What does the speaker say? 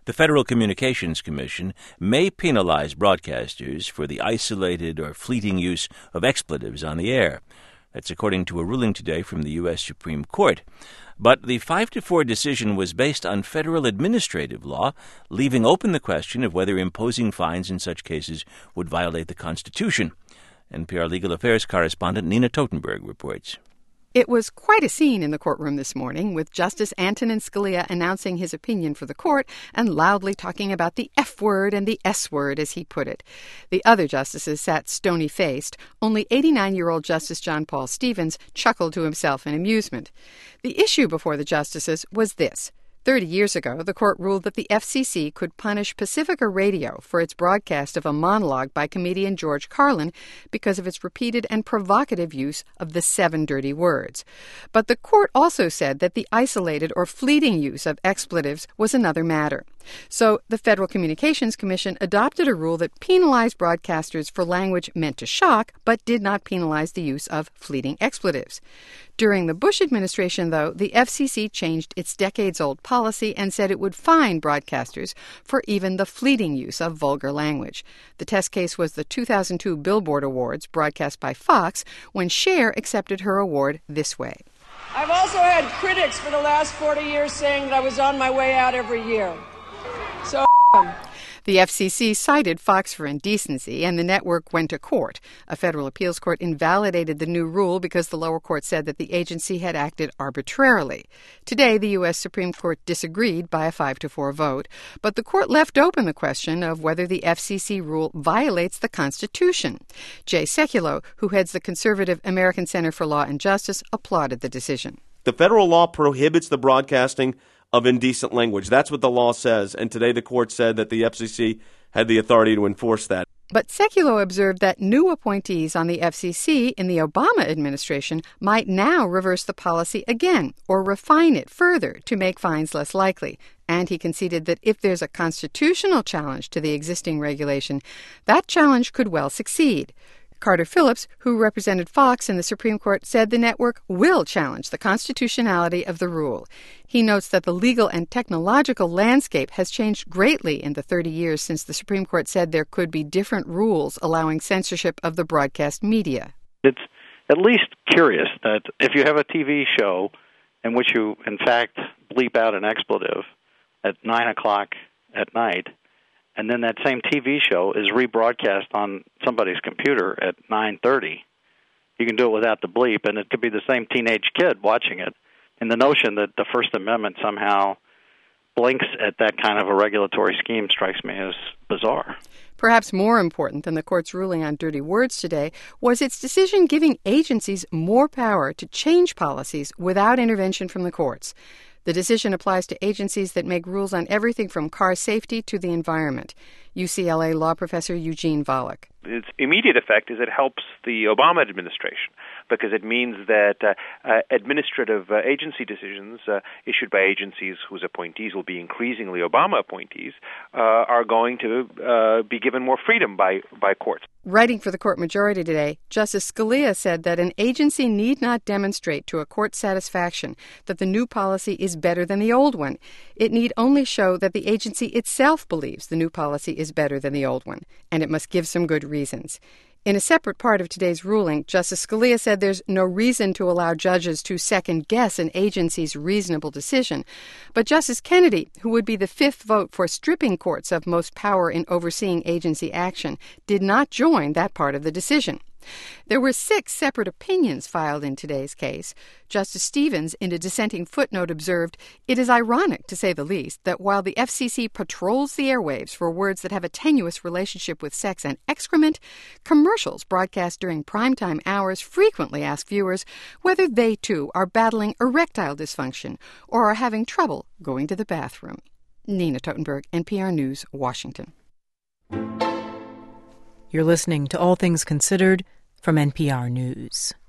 The Federal Communications Commission may penalize broadcasters for the isolated or fleeting use of expletives on the air. That's according to a ruling today from the U.S. Supreme Court. But the 5-4 decision was based on federal administrative law, leaving open the question of whether imposing fines in such cases would violate the Constitution. NPR Legal Affairs correspondent Nina Totenberg reports. It was quite a scene in the courtroom this morning, with Justice Antonin Scalia announcing his opinion for the court and loudly talking about the F word and the S word, as he put it. The other justices sat stony-faced. Only 89-year-old Justice John Paul Stevens chuckled to himself in amusement. The issue before the justices was this. 30 years ago, the court ruled that the FCC could punish Pacifica Radio for its broadcast of a monologue by comedian George Carlin because of its repeated and provocative use of the 7 dirty words. But the court also said that the isolated or fleeting use of expletives was another matter. So the Federal Communications Commission adopted a rule that penalized broadcasters for language meant to shock, but did not penalize the use of fleeting expletives. During the Bush administration, though, the FCC changed its decades-old policy and said it would fine broadcasters for even the fleeting use of vulgar language. The test case was the 2002 Billboard Awards, broadcast by Fox, when Cher accepted her award this way. I've also had critics for the last 40 years saying that I was on my way out every year. So The FCC cited Fox for indecency, and the network went to court. A federal appeals court invalidated the new rule because the lower court said that the agency had acted arbitrarily. Today, the U.S. Supreme Court disagreed by a 5-4 vote, but the court left open the question of whether the FCC rule violates the Constitution. Jay Sekulow, who heads the conservative American Center for Law and Justice, applauded the decision. The federal law prohibits the broadcasting of indecent language. That's what the law says, and today the court said that the FCC had the authority to enforce that. But Sekulow observed that new appointees on the FCC in the Obama administration might now reverse the policy again or refine it further to make fines less likely. And he conceded that if there's a constitutional challenge to the existing regulation, that challenge could well succeed. Carter Phillips, who represented Fox in the Supreme Court, said the network will challenge the constitutionality of the rule. He notes that the legal and technological landscape has changed greatly in the 30 years since the Supreme Court said there could be different rules allowing censorship of the broadcast media. It's at least curious that if you have a TV show in which you, in fact, bleep out an expletive at 9 o'clock at night, and then that same TV show is rebroadcast on somebody's computer at 9:30. You can do it without the bleep, and it could be the same teenage kid watching it. And the notion that the First Amendment somehow blinks at that kind of a regulatory scheme strikes me as bizarre. Perhaps more important than the court's ruling on dirty words today was its decision giving agencies more power to change policies without intervention from the courts. The decision applies to agencies that make rules on everything from car safety to the environment. UCLA law professor Eugene Volokh. Its immediate effect is it helps the Obama administration because it means that administrative agency decisions issued by agencies whose appointees will be increasingly Obama appointees are going to be given more freedom by courts. Writing for the court majority today, Justice Scalia said that an agency need not demonstrate to a court's satisfaction that the new policy is better than the old one. It need only show that the agency itself believes the new policy is better than the old one, and it must give some good reasons. In a separate part of today's ruling, Justice Scalia said there's no reason to allow judges to second-guess an agency's reasonable decision. But Justice Kennedy, who would be the fifth vote for stripping courts of most power in overseeing agency action, did not join that part of the decision. There were 6 separate opinions filed in today's case. Justice Stevens, in a dissenting footnote, observed, "It is ironic, to say the least, that while the FCC patrols the airwaves for words that have a tenuous relationship with sex and excrement, commercials broadcast during primetime hours frequently ask viewers whether they, too, are battling erectile dysfunction or are having trouble going to the bathroom." Nina Totenberg, NPR News, Washington. You're listening to All Things Considered from NPR News.